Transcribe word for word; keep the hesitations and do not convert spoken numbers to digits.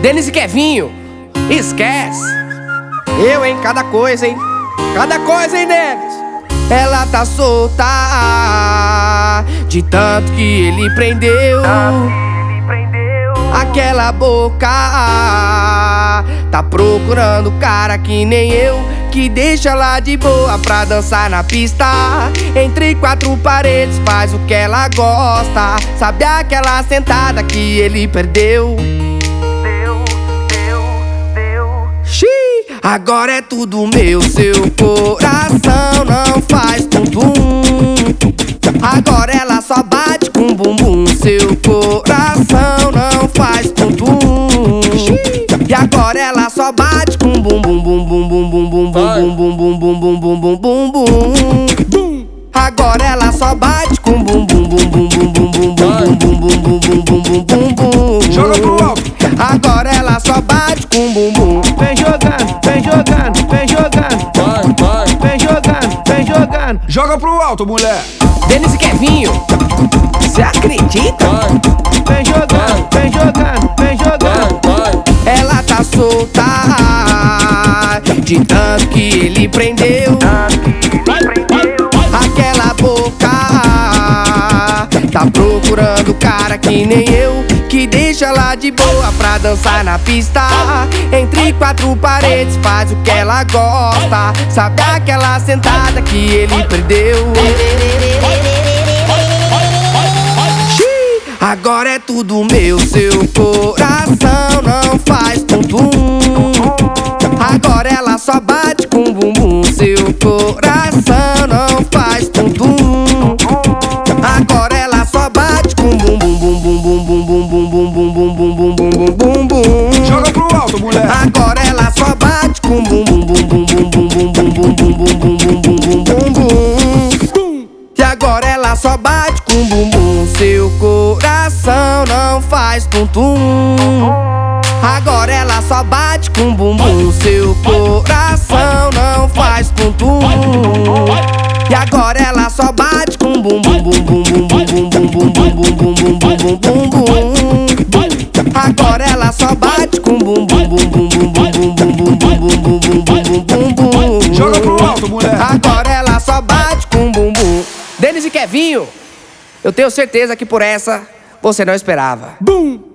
Denis e Kevinho, esquece. Eu, hein, cada coisa, hein. Cada coisa, hein, Denis. Ela tá solta de tanto que ele prendeu. Aquela boca tá procurando cara que nem eu, que deixa ela de boa pra dançar na pista. Entre quatro paredes faz o que ela gosta. Sabe aquela sentada que ele perdeu? Deu, deu, deu. Xiii, agora é tudo meu. Seu coração não faz tum-tum. Agora ela só bate com bumbum. Seu coração não faz tum-tum. E agora ela só bate com bum bum bum bum bum bum bum bum bum bum bum bum bum bum bum bum. Agora ela só bate com bum bum bum bum bum bum bum bum bum bum bum bum bum bum bum. Joga pro alto. Agora ela só bate com bum bum. Vem jogando, vem jogando, vem jogando. Vai, vai. Vem jogando, vem jogando. Joga pro alto, mulher. Denis e Kevinho, cê acredita? Vai, Vem jogando, vem jogando, vem jogando. vai, vai. Ela tá solta de tanto que ele prendeu. Aquela boca tá procurando cara que nem eu, que deixa ela de boa pra dançar na pista. Entre quatro paredes faz o que ela gosta. Sabe aquela sentada que ele perdeu? Xiii, agora é tudo meu. Seu coração não faz tum-tum. Agora ela só bate com bumbum. Seu coração não faz tum-tum. Agora ela só bate com bum bum bum bum bum bum bum bum bum bum bum bum bum bum bum. Joga pro alto, mulher. Agora ela só bate com bum bum bum bum bum bum bum bum bum bum bum bum bum bum bum. E agora ela só bate com bumbum. Seu coração não faz tum-tum. Agora ela só bate com bumbum. Seu coração não faz tum-tum. E agora ela só bate com bum bum bum bum bum bum bum bum bum bum bum bum bum bum bum. Agora ela só bate com bum bum bum bum bum bum bum bum bum bum bum bum bum bum. Joga pro alto, mulher. Agora ela só bate com bumbum. Denis e Kevinho, eu tenho certeza que por essa você não esperava. Bum.